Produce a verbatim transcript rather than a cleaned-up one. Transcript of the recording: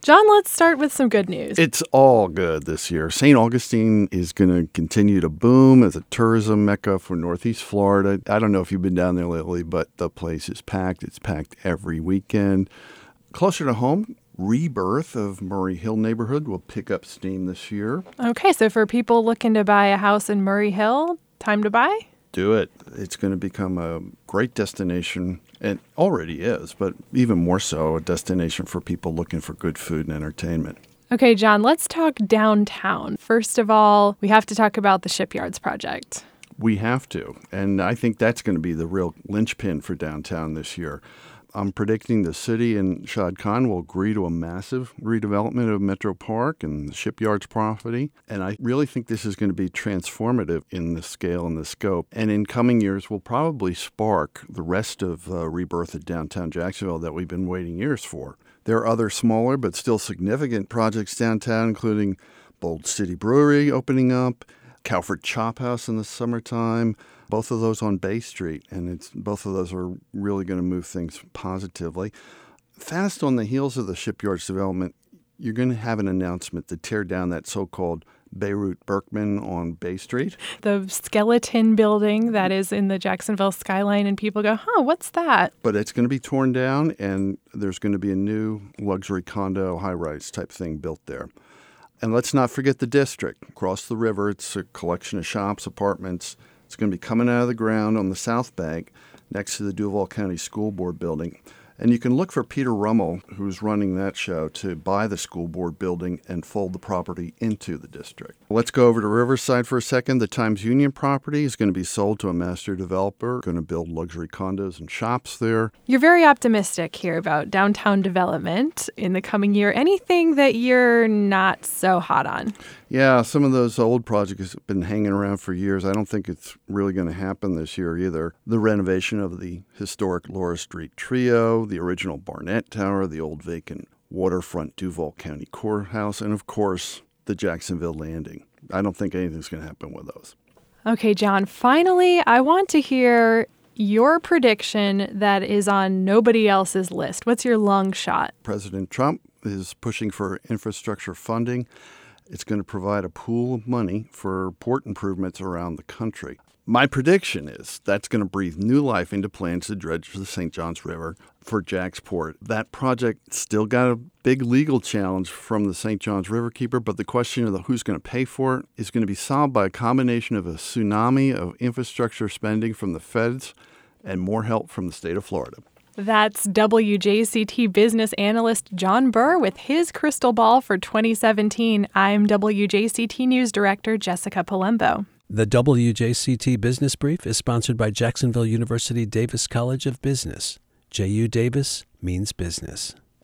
John, let's start with some good news. It's all good this year. Saint Augustine is going to continue to boom as a tourism mecca for Northeast Florida. I don't know if you've been down there lately, but the place is packed. It's packed every weekend. Closer to home, Rebirth of Murray Hill neighborhood will pick up steam this year. Okay, so for people looking to buy a house in Murray Hill, time to buy? Do it. It's going to become a great destination, and already is, but even more so a destination for people looking for good food and entertainment. Okay, John, let's talk downtown. First of all, we have to talk about the Shipyards project. We have to, and I think that's going to be the real linchpin for downtown this year. I'm predicting the city and Shad Khan will agree to a massive redevelopment of Metro Park and the Shipyards property. And I really think this is going to be transformative in the scale and the scope. And in coming years, will probably spark the rest of uh, rebirth at downtown Jacksonville that we've been waiting years for. There are other smaller but still significant projects downtown, including Bold City Brewery opening up, Calford Chop House in the summertime, both of those on Bay Street, and it's both of those are really going to move things positively. Fast on the heels of the Shipyards development, you're going to have an announcement to tear down that so-called Beirut Berkman on Bay Street. The skeleton building that is in the Jacksonville skyline, and people go, huh, what's that? But it's going to be torn down, and there's going to be a new luxury condo high-rise type thing built there. And let's not forget the district. Across the river, it's a collection of shops, apartments. It's going to be coming out of the ground on the South Bank next to the Duval County School Board building. And you can look for Peter Rummel, who's running that show, to buy the school board building and fold the property into the district. Let's go over to Riverside for a second. The Times Union property is going to be sold to a master developer, going to build luxury condos and shops there. You're very optimistic here about downtown development in the coming year. Anything that you're not so hot on? Yeah, some of those old projects have been hanging around for years. I don't think it's really going to happen this year either. The renovation of the historic Laura Street Trio, the original Barnett Tower, the old vacant waterfront Duval County Courthouse, and of course, the Jacksonville Landing. I don't think anything's going to happen with those. Okay, John, finally, I want to hear your prediction that is on nobody else's list. What's your long shot? President Trump is pushing for infrastructure funding. It's going to provide a pool of money for port improvements around the country. My prediction is that's going to breathe new life into plans to dredge the Saint Johns River for Jacksport. That project still got a big legal challenge from the Saint Johns Riverkeeper, but the question of the who's going to pay for it is going to be solved by a combination of a tsunami of infrastructure spending from the feds and more help from the state of Florida. That's W J C T business analyst John Burr with his crystal ball for twenty seventeen. I'm W J C T News Director Jessica Palumbo. The W J C T Business Brief is sponsored by Jacksonville University Davis College of Business. J U Davis means business.